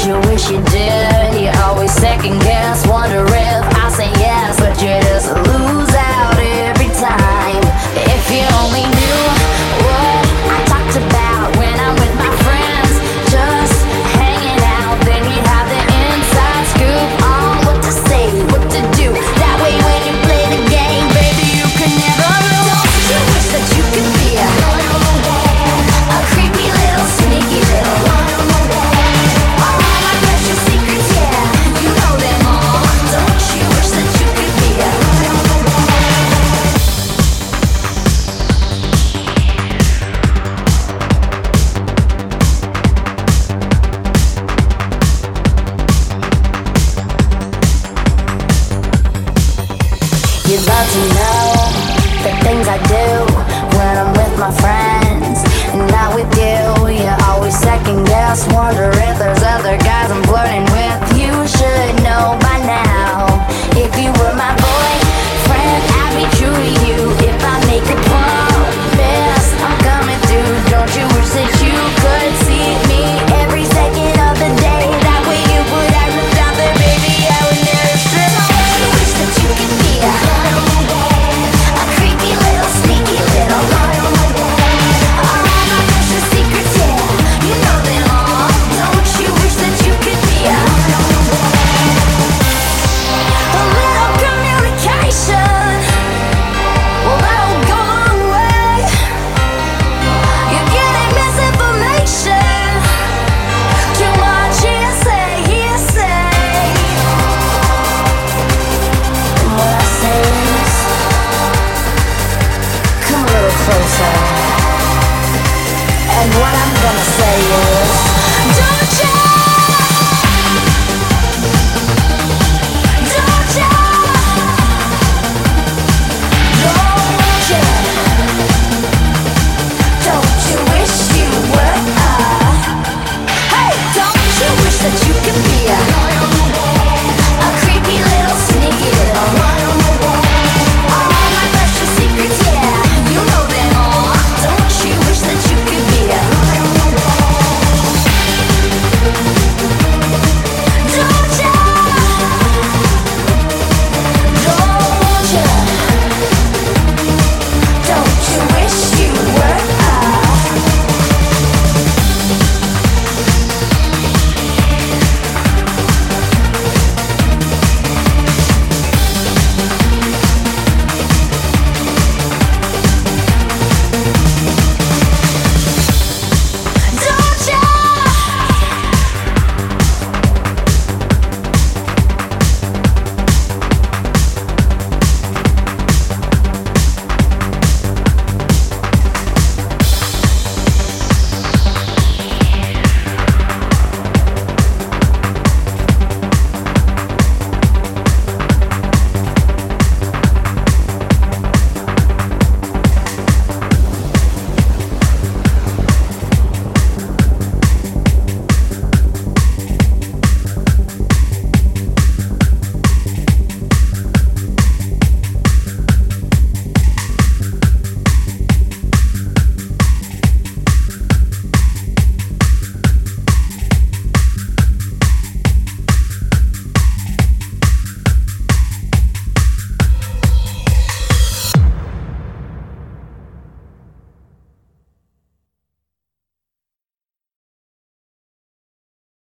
you wish you did? You always second guess, wonder if I say yes, but you just lose out every time. If you only knew what I talked about when I'm with my friends, just hanging out, then you'd have the inside scoop on what to say, what to do. That way when you play the game, baby, you can never lose. Don't you wish that you could be a creepy little, sneaky little all my precious secrets, yeah, you know them all. Don't you wish that you could be a you'd love to know